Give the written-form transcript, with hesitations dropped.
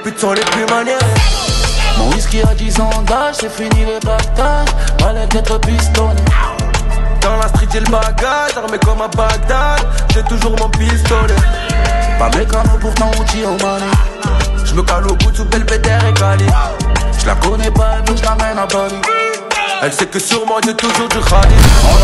putes sont les plus maniérées. Mon whisky a 10 ans d'âge, c'est fini les pactages, palais d'être pistonné. Dans la street j'ai le bagage, armé comme à Bagdad, j'ai toujours mon pistolet. Pas mécano pourtant outil au money. J'me cale au bout sous Belvedere et Cali. J'la connais pas mais j'l'amène à Bali. Elle sait que sur moi j'ai toujours du khalis. On